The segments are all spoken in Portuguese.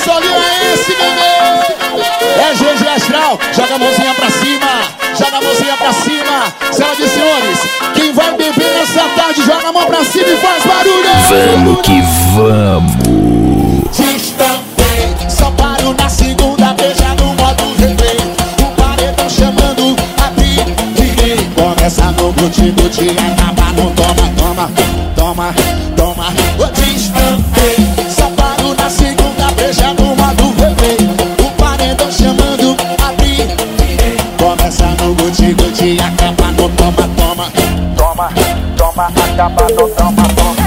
solinho é esse, bebê? É GG Astral, joga a mãozinha pra cima, joga a mãozinha pra cima. Senhoras e senhores, quem vai beber nessa tarde, joga a mão pra cima e faz barulho. Vamos que vamos. Destampei, só paro na segunda, beija no modo replay. O paredão chamando, abri, virei. Começa no guti-guti, acaba no toma, toma, toma. Destampei, só paro na segunda, beija no modo replay. O paredão chamando, abri, virei. Começa no guti-guti, acaba no toma, toma. Toma, toma, acaba no toma, toma.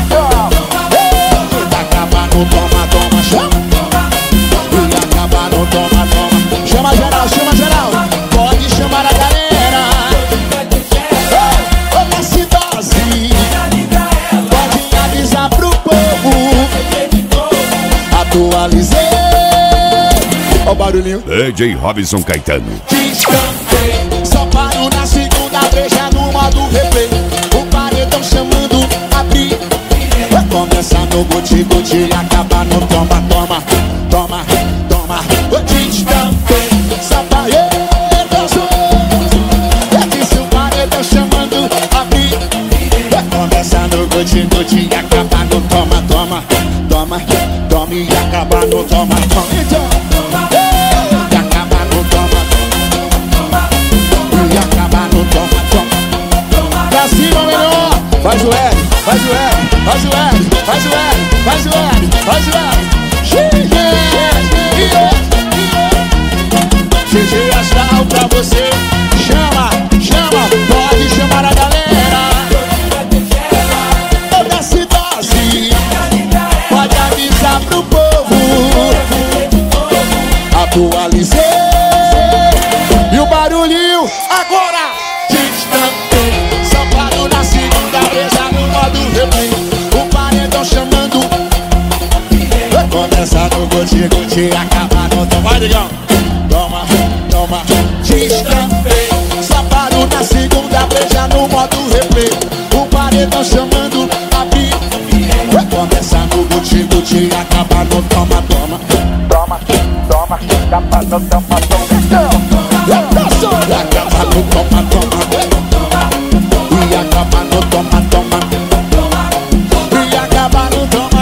Acaba no toma, toma, chama. E acaba no toma, toma. Chama geral, chama geral. Pode chamar a galera. Ô, desce dose. Pode avisar pro povo. Atualizei. Ó o barulhinho. DJ Robson Caetano. Descampei, só paro na segunda, beija no modo replay. O paredão chamando, abri. Vai começar no guti-guti, acaba no toma, toma, toma, toma. Eu descampei, só parei, dançou. Eu disse o paredão chamando, abri. Vai começar no guti-guti, acaba no toma, toma, toma, toma. E acaba no toma, toma. E acaba no toma, e acaba no toma, toma. Pra cima, melhor. Faz o L, faz o L, faz o L, faz o L, faz o L, faz o L. GG Astral pra você. Chama, chama, pode chamar a galera. Eu desce dose, pode avisar pro povo. Atualizei. E o barulhinho agora. Destampei, só paro na segunda, beija no modo replay. O paredão chamando. Vai começar no guti-guti, acaba no toma. Vai, digão. Toma, toma. Destampei, só paro na segunda, beija no modo replay. O paredão chamando, abri. Vai começar no guti-guti, acaba no toma, toma. Toma, toma, acaba no toma, toma. Acaba no toma, toma. E acaba no toma, toma. E acaba no toma.